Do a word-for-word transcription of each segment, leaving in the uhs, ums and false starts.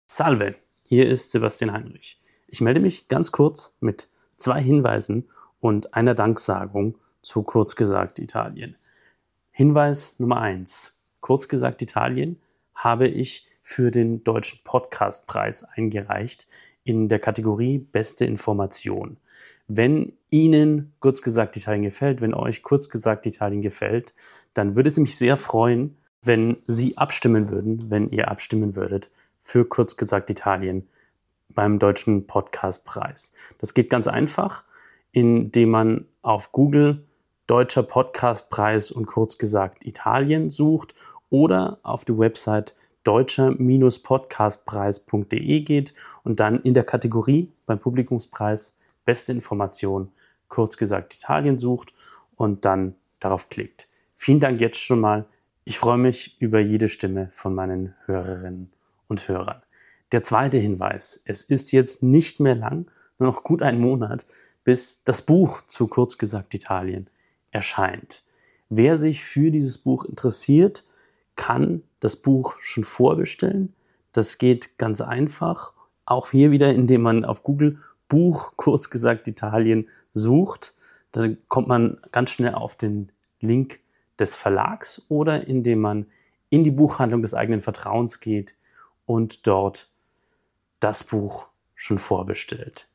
Salve, hier ist Sebastian Heinrich. Ich melde mich ganz kurz mit zwei Hinweisen und einer Danksagung zu Kurz gesagt Italien. Hinweis Nummer eins. Kurz gesagt Italien habe ich für den Deutschen Podcastpreis eingereicht in der Kategorie Beste Information. Wenn Ihnen Kurz gesagt Italien gefällt, wenn euch Kurz gesagt Italien gefällt, dann würde es mich sehr freuen, wenn Sie abstimmen würden, wenn ihr abstimmen würdet für Kurz gesagt Italien beim Deutschen Podcastpreis. Das geht ganz einfach, indem man auf Google Deutscher Podcastpreis und Kurz gesagt Italien sucht oder auf die Website deutscher podcastpreis punkt de geht und dann in der Kategorie beim Publikumspreis Beste Information Kurz gesagt Italien sucht und dann darauf klickt. Vielen Dank jetzt schon mal. Ich freue mich über jede Stimme von meinen Hörerinnen und Hörern. Der zweite Hinweis. Es ist jetzt nicht mehr lang, nur noch gut einen Monat, bis das Buch zu Kurz gesagt Italien erscheint. Wer sich für dieses Buch interessiert, kann das Buch schon vorbestellen. Das geht ganz einfach. Auch hier wieder, indem man auf Google Buch Kurz gesagt Italien sucht. Dann kommt man ganz schnell auf den Link des Verlags oder indem man in die Buchhandlung des eigenen Vertrauens geht und dort das Buch schon vorbestellt.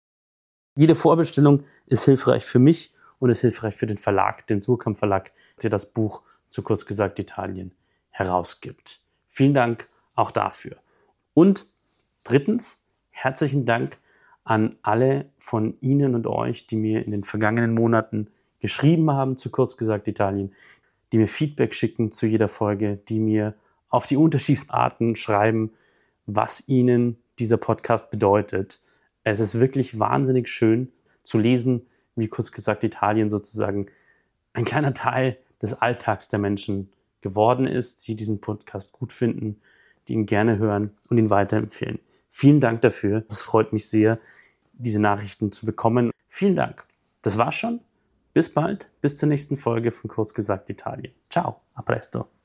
Jede Vorbestellung ist hilfreich für mich und ist hilfreich für den Verlag, den Surkamp Verlag, der das Buch zu Kurz gesagt Italien herausgibt. Vielen Dank auch dafür. Und drittens, herzlichen Dank an alle von Ihnen und euch, die mir in den vergangenen Monaten geschrieben haben zu Kurz gesagt Italien, die mir Feedback schicken zu jeder Folge, die mir auf die unterschiedlichsten Arten schreiben, was ihnen dieser Podcast bedeutet. Es ist wirklich wahnsinnig schön zu lesen, wie Kurz gesagt Italien sozusagen ein kleiner Teil des Alltags der Menschen geworden ist, die diesen Podcast gut finden, die ihn gerne hören und ihn weiterempfehlen. Vielen Dank dafür. Es freut mich sehr, diese Nachrichten zu bekommen. Vielen Dank. Das war's schon. Bis bald. Bis zur nächsten Folge von Kurz gesagt Italien. Ciao. A presto.